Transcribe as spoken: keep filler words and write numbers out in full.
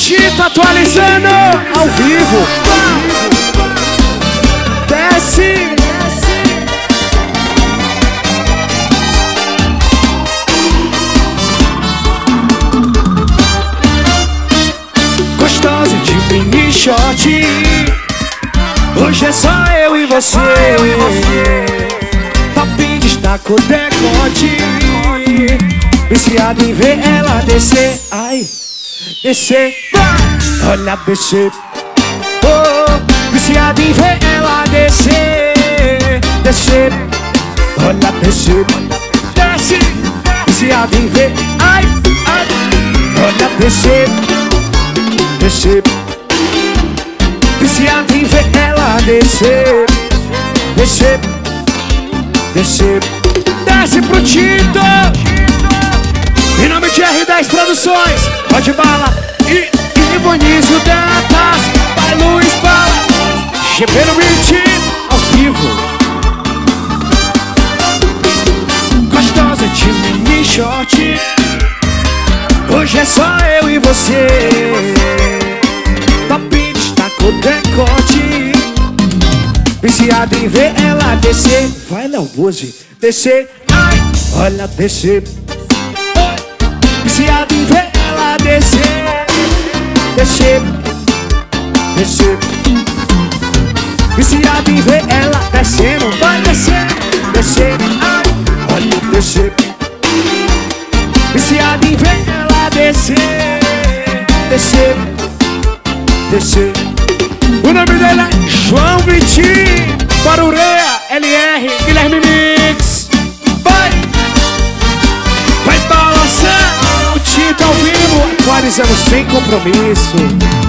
Tito atualizando ao vivo. Desce. Gostosa de mini short. Hoje é só eu e você. Top destaca o decote. Viciado em ver ela descer. Ai, descer. Olha descer. Oh, viciado em ver ela descer. Descer. Olha descer. Desce. Viciado em ver. Ai, ai. Olha descer. Descer. Viciado em ver ela descer. Descer. Descer. Desce pro Tito. Em nome de R dez Produções, pode bala e Ivonício Datas, vai Luiz Bala, G P no beat, ao vivo. Gostosa de mini short. Hoje é só eu e você. Top destaca o decote. Viciado em ver ela descer. Vai, Léo Buzzi, descer. Ai, olha descer. Viciado em ver ela descer. Descer. Descer. Viciado em ver ela descendo. Vai descer. Descer. Ai, olha descer. Viciado em ver ela descer. Descer. Descer. O nome dela é João Vitinho. Barureia, L R, Guilherme Mix. Vai. Vai balançar. Tito ao vivo, atualizando sem compromisso.